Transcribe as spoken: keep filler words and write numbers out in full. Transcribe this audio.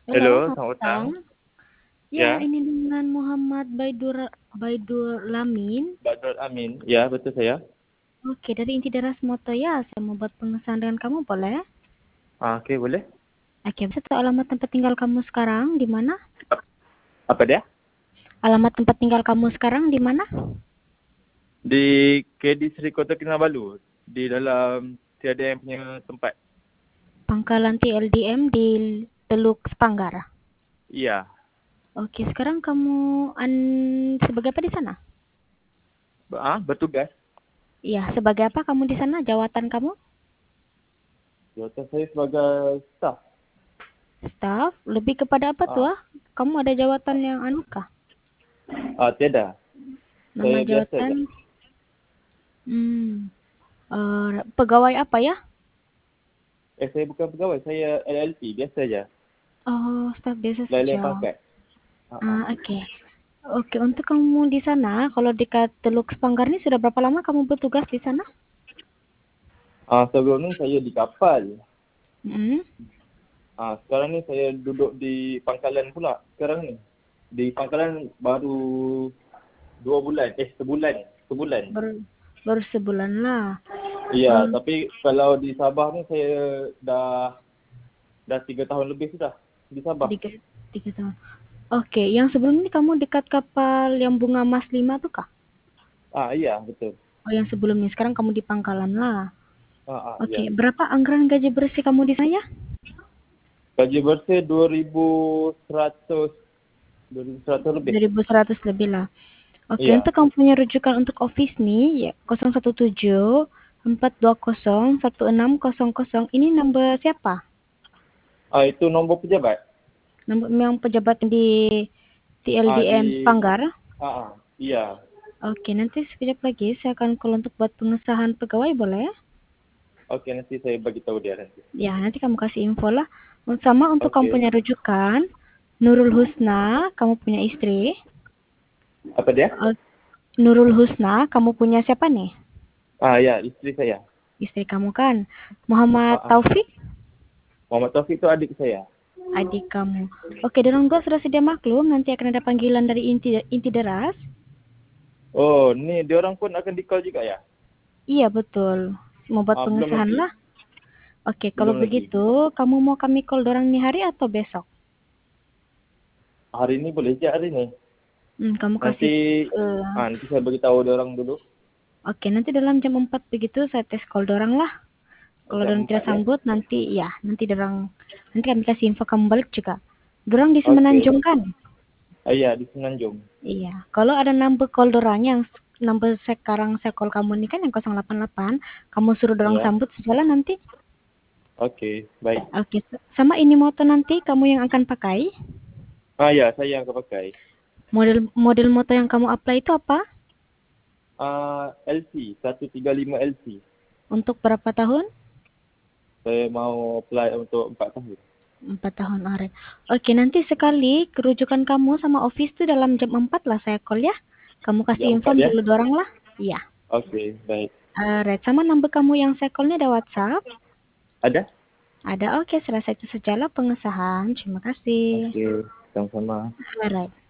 Halo, Halo, selamat selamat petang. petang. Ya, Ya, ini dengan Muhammad Baidur Baidur Lamin. Badrul Amin. Ya, betul saya. Oke, dari Inti Deras Moto ya, saya mau buat pengesahan dengan kamu, boleh? Ah, Oke, boleh. Oke, bisa tahu alamat tempat tinggal kamu sekarang di mana? Apa dia? Alamat tempat tinggal kamu sekarang di mana? Di K D Sri Kota Kinabalu. Di dalam tiada yang punya tempat. Pangkalan T L D M di Teluk Sepanggar. Iya. Oke, sekarang kamu an sebagai apa di sana? Ah, bertugas. Iya, sebagai apa kamu di sana? Jawatan kamu? Jawatan saya sebagai staff. Staff? Lebih kepada apa tuh? Ah, Ah? Kamu ada jawatan yang anu kah? ah tiada. Nama Saya biasa jawatan? je. Hmm, eh, pegawai apa ya? Eh, saya bukan pegawai. Saya L L P. Biasa je. Oh, staf biasa Lain-lain saja. pangkat. Ah, ah. Ah, oke. Oke, untuk kamu di sana, kalau dekat Teluk Sepanggar ini sudah berapa lama kamu bertugas di sana? Ah, sebelum ni saya di kapal. Hmm. Ah, sekarang ni saya duduk di pangkalan pula. Sekarang ni. Di pangkalan baru dua bulan. Eh, sebulan. Sebulan. Baru, baru sebulan lah. Iya, Eh, tapi kalau di Sabah ni saya dah dah tiga tahun lebih sudah di Sabah. tiga, tiga tahun. Oke, yang sebelum ini kamu dekat kapal yang bunga Mas lima tuh kah? Ah iya, betul. Oh, yang sebelum ini. Sekarang kamu di pangkalan lah. Ah, ah Oke, iya. berapa anggaran gaji bersih kamu di sana ya? Gaji bersih dua ribu seratus dua ribu seratus lebih. dua ribu seratus lebih lah. Oke, Iya. untuk kamu punya rujukan untuk office nih, ya nol satu tujuh empat dua nol satu enam nol nol. Ini nomor siapa? Ah itu nombor pejabat. Nombor yang pejabat di Ah T L D M di Sepanggar. ah, ah iya. Oke, nanti sekejap lagi saya akan call untuk buat pengesahan pegawai, boleh? Oke, nanti saya bagi tahu dia nanti. Ya, nanti kamu kasih info lah. Sama untuk kamu Oke. punya rujukan, Nurul Husna, kamu punya istri. Apa dia? Eh, Nurul Husna, kamu punya siapa nih? Ah ya, istri saya. Istri kamu kan? Muhammad Ah, ah. Taufik? Muhammad Taufik itu adik saya. Adik kamu. Oke, dorong dua sudah sedia maklum. Nanti akan ada panggilan dari inti inti deras. Oh, ni dia orang pun akan di-call juga ya? Iya betul. Mau buat Ah belum pengesahan lagi. lah. Oke, kalau Belum lagi. begitu, kamu mau kami call dorang nih hari atau besok? Hari ni boleh je hari ni. Hmm, kamu kasih. Nanti eh, ah, nanti saya beritahu dia orang dulu. Oke, nanti dalam jam empat begitu saya tes call dorang lah. Kalau Jam dorang empat tidak ya. sambut, nanti ya, nanti dorang, nanti kami kasih info kamu balik juga. Dorang di Okey. Semenanjung kan? Ah, ya, di Semenanjung. Iya. Kalau ada number call dorang yang number sekarang saya call kamu ini kan yang nol delapan delapan, kamu suruh dorang Ya. sambut sejalan nanti. Okey, baik. Oke, sama ini motor nanti kamu yang akan pakai. Ah ya, saya yang akan pakai. Model model motor yang kamu apply itu apa? Ah, L C seratus tiga puluh lima L C. Untuk berapa tahun? Saya mau apply untuk empat tahun. Empat tahun, alright. Oke, nanti sekali kerujukan kamu sama office tuh dalam jam empat lah saya call ya. Kamu kasih Jam empat inform ya. dulu dorang lah. Iya. Okey, baik. Alright, sama number kamu yang saya call-nya ada WhatsApp? Ada? Ada, oke. Selesai itu sajalah pengesahan. Terima kasih. Okey, sama-sama. Alright.